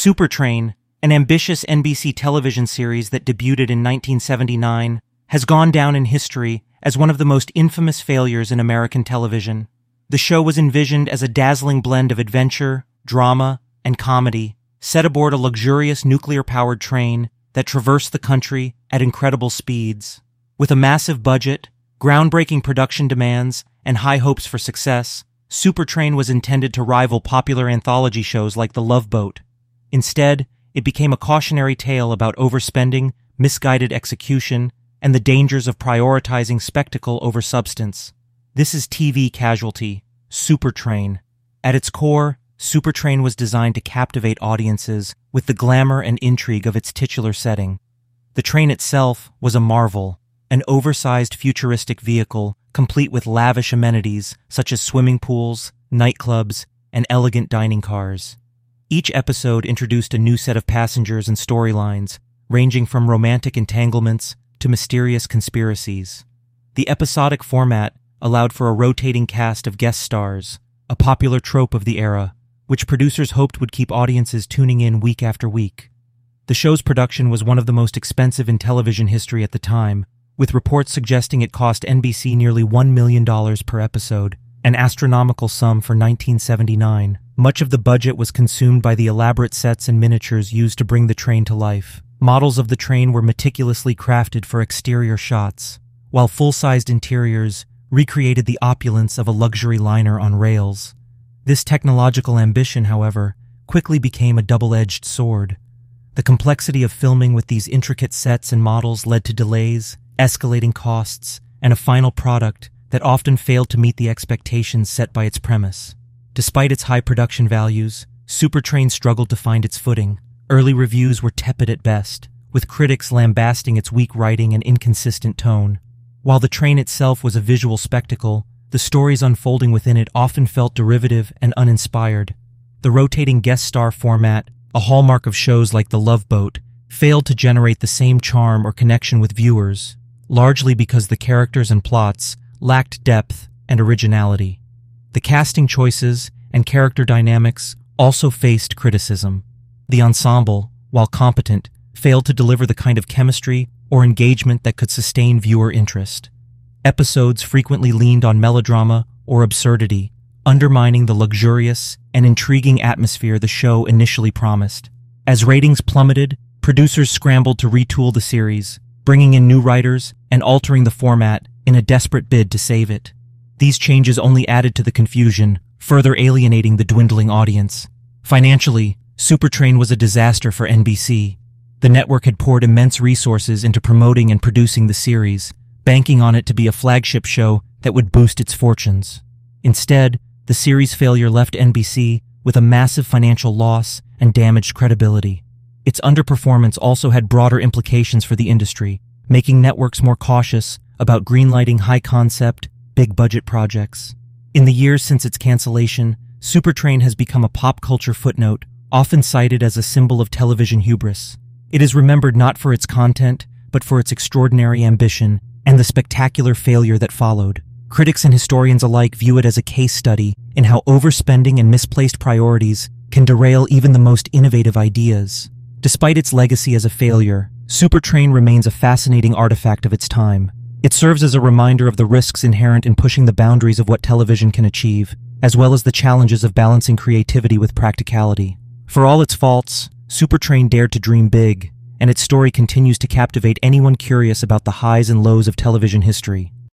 Supertrain, an ambitious NBC television series that debuted in 1979, has gone down in history as one of the most infamous failures in American television. The show was envisioned as a dazzling blend of adventure, drama, and comedy, set aboard a luxurious nuclear-powered train that traversed the country at incredible speeds. With a massive budget, groundbreaking production demands, and high hopes for success, Supertrain was intended to rival popular anthology shows like The Love Boat. Instead, it became a cautionary tale about overspending, misguided execution, and the dangers of prioritizing spectacle over substance. This is TV casualty, Supertrain. At its core, Supertrain was designed to captivate audiences with the glamour and intrigue of its titular setting. The train itself was a marvel, an oversized futuristic vehicle complete with lavish amenities such as swimming pools, nightclubs, and elegant dining cars. Each episode introduced a new set of passengers and storylines, ranging from romantic entanglements to mysterious conspiracies. The episodic format allowed for a rotating cast of guest stars, a popular trope of the era, which producers hoped would keep audiences tuning in week after week. The show's production was one of the most expensive in television history at the time, with reports suggesting it cost NBC nearly $1 million per episode, an astronomical sum for 1979. Much of the budget was consumed by the elaborate sets and miniatures used to bring the train to life. Models of the train were meticulously crafted for exterior shots, while full-sized interiors recreated the opulence of a luxury liner on rails. This technological ambition, however, quickly became a double-edged sword. The complexity of filming with these intricate sets and models led to delays, escalating costs, and a final product that often failed to meet the expectations set by its premise. Despite its high production values, Supertrain struggled to find its footing. Early reviews were tepid at best, with critics lambasting its weak writing and inconsistent tone. While the train itself was a visual spectacle, the stories unfolding within it often felt derivative and uninspired. The rotating guest star format, a hallmark of shows like The Love Boat, failed to generate the same charm or connection with viewers, largely because the characters and plots lacked depth and originality. The casting choices and character dynamics also faced criticism. The ensemble, while competent, failed to deliver the kind of chemistry or engagement that could sustain viewer interest. Episodes frequently leaned on melodrama or absurdity, undermining the luxurious and intriguing atmosphere the show initially promised. As ratings plummeted, producers scrambled to retool the series, bringing in new writers and altering the format in a desperate bid to save it. These changes only added to the confusion, further alienating the dwindling audience. Financially, Supertrain was a disaster for NBC. The network had poured immense resources into promoting and producing the series, banking on it to be a flagship show that would boost its fortunes. Instead, the series' failure left NBC with a massive financial loss and damaged credibility. Its underperformance also had broader implications for the industry, making networks more cautious about greenlighting high-concept, big-budget projects. In the years since its cancellation, Supertrain has become a pop culture footnote, often cited as a symbol of television hubris. It is remembered not for its content, but for its extraordinary ambition and the spectacular failure that followed. Critics and historians alike view it as a case study in how overspending and misplaced priorities can derail even the most innovative ideas. Despite its legacy as a failure, Supertrain remains a fascinating artifact of its time. It serves as a reminder of the risks inherent in pushing the boundaries of what television can achieve, as well as the challenges of balancing creativity with practicality. For all its faults, Supertrain dared to dream big, and its story continues to captivate anyone curious about the highs and lows of television history.